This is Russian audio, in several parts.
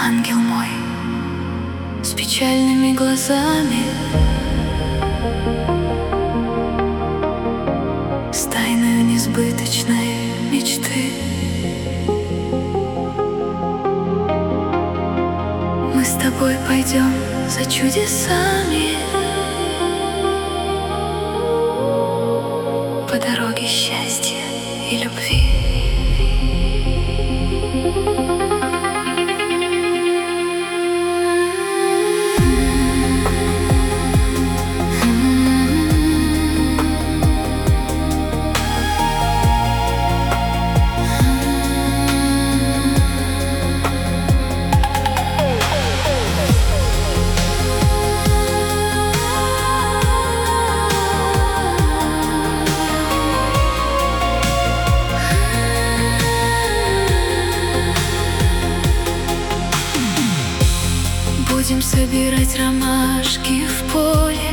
ангел мой, с печальными глазами, с тайною несбыточной мечты. Мы с тобой пойдем за чудесами по дороге счастья и любви. Будем собирать ромашки в поле,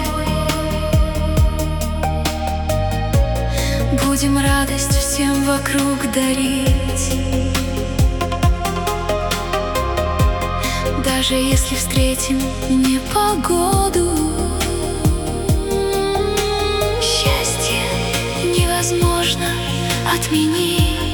будем радость всем вокруг дарить. Даже если встретим непогоду, счастье невозможно отменить.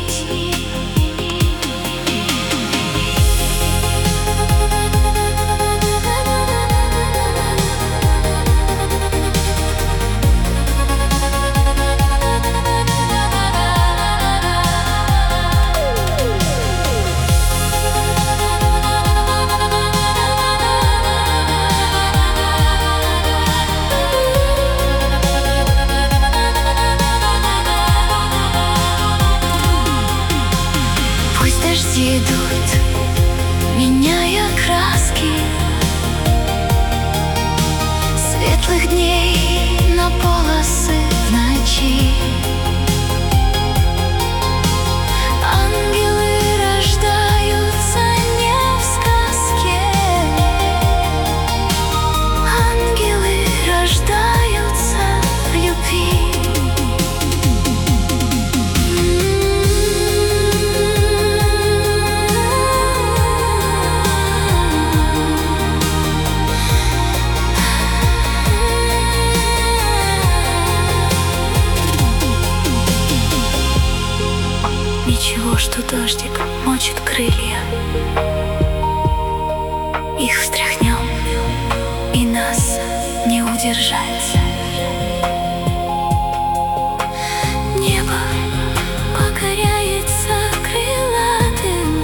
Дожди идут, меняя краски светлых дней на полосы в ночи. Ангелы рождаются не в сказке, ангелы рождаются в любви. Ничего, что дождик мочит крылья, их встряхнем, и нас не удержать. Небо покоряется крылатым,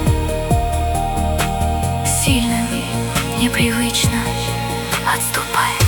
сильным непривычно отступает.